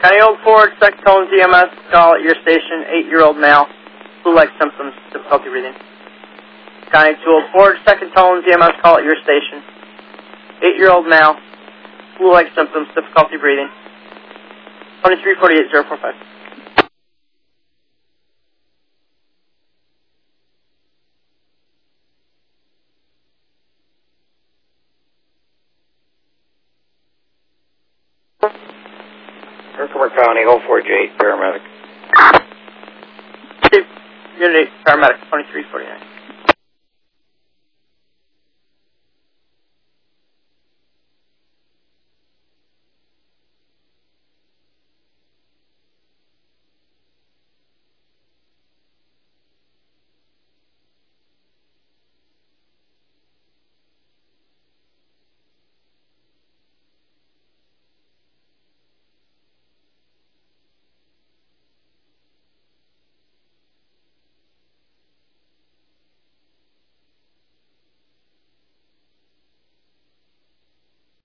County Old Ford, second column DMS, call at your station, 8-year-old male, flu-like symptoms, difficulty breathing. County 2 Old Ford, second column DMS, call at your station, 8-year-old male, flu-like symptoms, difficulty breathing. 2348-045. Herkimer County, 048, paramedic. Unit 8, paramedic, 2349.